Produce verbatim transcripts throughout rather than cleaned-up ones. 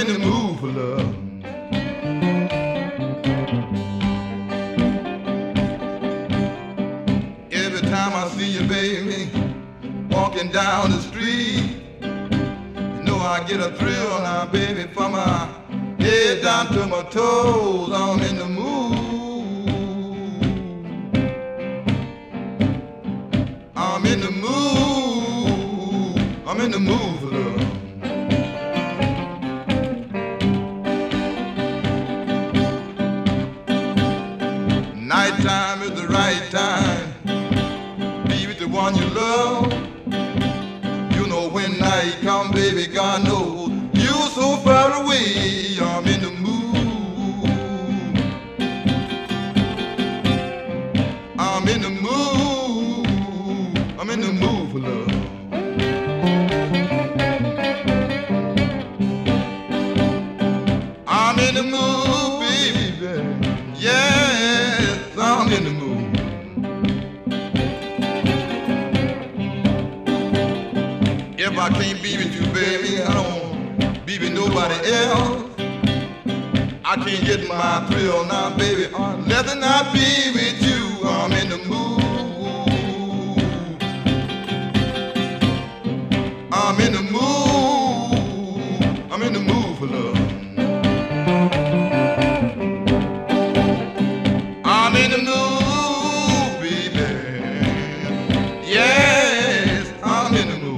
in the mood for love. Every time I see you, baby, walking down the street, you know I get a thrill now, baby, from my head down to my toes. I'm in the mood. I'm in the mood. I'm in the mood for love. Nighttime is the right time. Be with the one you love. You know when night come, baby, God knows you're so far away. I'm in the mood. I'm in the mood. I'm in the mood for love. I'm in the mood, baby. Yes, I'm in the mood. If I can't be with you, baby, I don't be with nobody else. I can't get my thrill now, baby, unless I not be with you. I'm in the mood. I'm in the mood. I'm in the mood for love. I'm in the mood, baby. Yes, I'm in the mood.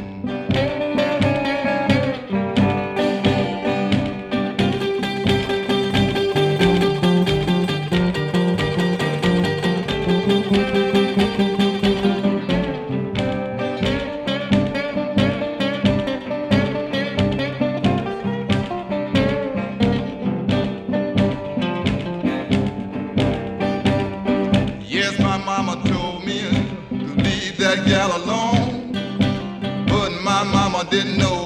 Yes, my mama told me to leave that gal alone, but my mama didn't know